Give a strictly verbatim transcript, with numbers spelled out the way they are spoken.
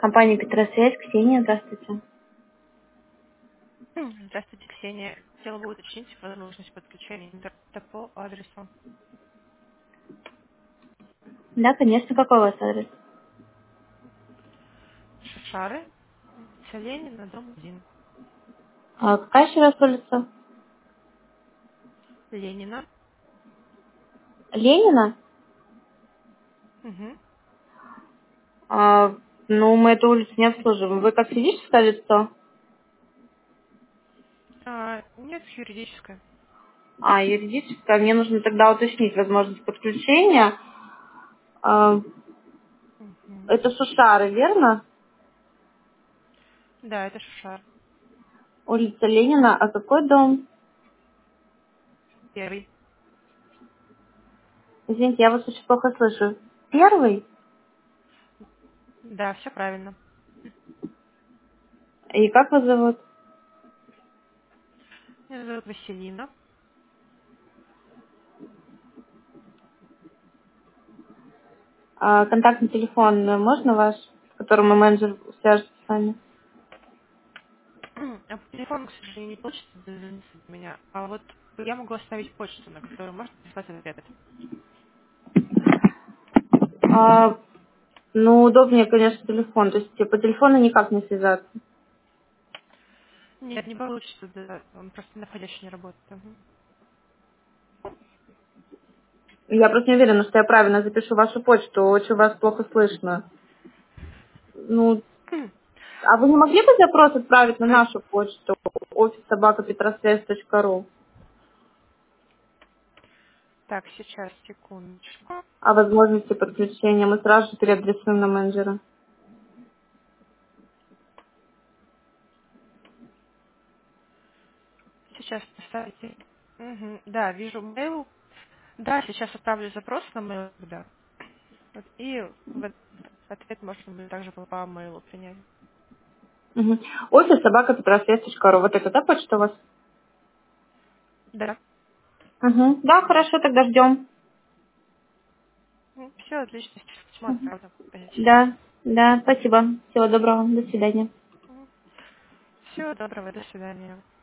Компания Петросвязь, Ксения, здравствуйте. М, Здравствуйте, Ксения. Хотела бы уточнить возможность подключения интернета по адресу Да, конечно, какой у вас адрес? Шишары, улица Ленина, дом один. А какая еще раз улица? Ленина. Ленина? Мгм. А, ну, мы эту улицу не обслуживаем. Вы как физическое лицо? А, нет, юридическая. А, юридическое. Мне нужно тогда уточнить возможность подключения. А, Мгм. это Сушары, верно? Да, это Шишар. Улица Ленина. А какой дом? Первый. Извините, я вас очень плохо слышу. Первый? Да, все правильно. И как вас зовут? Меня зовут Василина. А, контактный телефон можно ваш, с которым мой менеджер свяжется с вами? А по телефону, к сожалению, не получится дозвониться до меня. А вот я могу оставить почту, на которую можно прислать ответ. А, ну, удобнее, конечно, телефон. То есть по телефону никак не связаться. Нет, не получится, да. Он просто находящий не работает. Мгм. Я просто не уверена, что я правильно запишу вашу почту. Очень вас плохо слышно. Ну, а вы не могли бы запрос отправить на Вы... нашу почту офис собака петросвязь точка ру Так, сейчас, секундочку. о возможности подключения? Мы сразу же переадресуем на менеджера. Сейчас поставите. Мгм. Да, вижу mail. Да, сейчас отправлю запрос на mail, да. Вот, и в ответ можно будет также по по mail принять. Мгм. Офис собака петросвязь точка ру. Вот это, да, почта у вас? Да. Угу. Да, хорошо, тогда ждем. Все, отлично. Сейчас письмо отправлю. Спасибо. Да, да, спасибо. Всего доброго. До свидания. Всего доброго. До свидания.